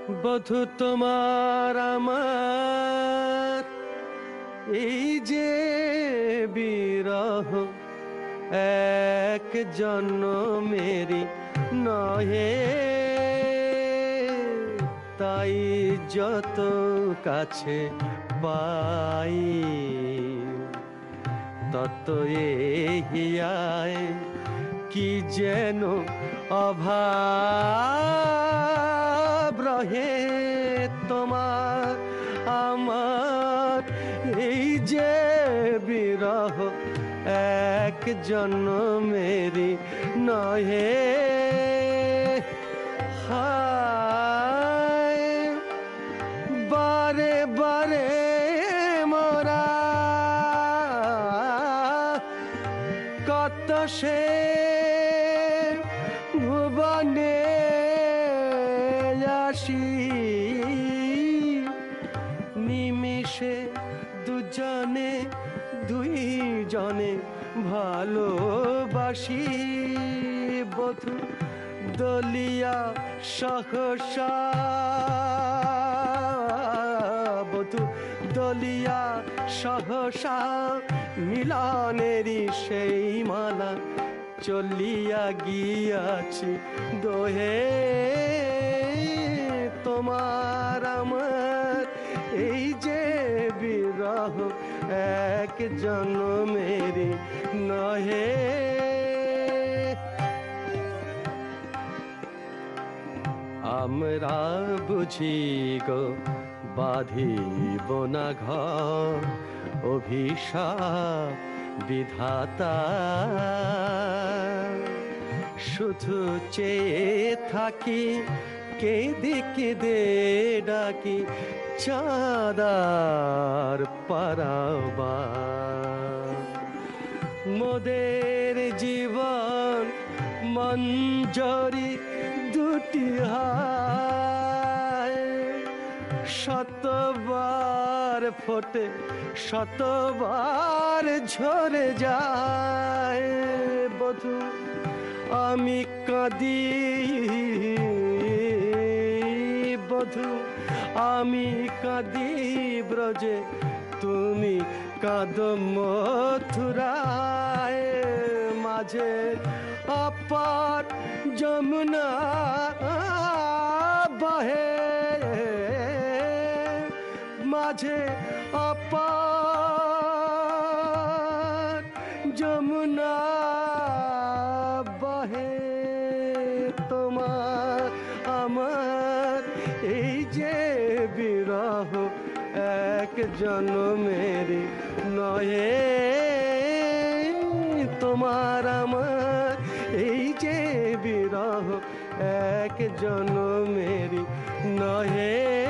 বধু তোমার আমার এই যে বিরহ এক জন্মেরই নহে, তাই যত কাছে পাই তত এই হিয়ায় কি যেন অভাব রহে। তোমার আমার এই যে বিরহ এক জন্মেরই নহে। হায় বারে বারে মোরা কত সে ভুবনে আসি, নিমিষে দুজনে দুইজনে ভালোবাসি। বধু দলিয়া সহসা, বধু দলিয়া সহসা মিলনেরই সেই মালা চলিয়া গিয়াছি দোহে। তোমার আমার এই যে বিরহ এক জন্মেরই নহে। আমরা বুঝি গো বাঁধিব না ঘর, অভিশাপ বিধাতা শুধু চেয়ে থাকি কেঁদে কেঁদে ডাকি চাঁদার পারাবার। মোদের জীবন মঞ্জরি দুটি হায়, শতবার ফোটে শতবার ঝরে যায়। বধু আমি কাঁদি, বধু আমি কাঁদি ব্রজে, তুমি কাঁদো মথুরায়। মাঝে অপার যমুনা বহে, মাঝে অপার যমুনা বহে। তোমার আমার এই যে বিরহ এক জন্মেরই নহে। তোমার আমার এই যে বিরহ এক জন্মেরই নহে।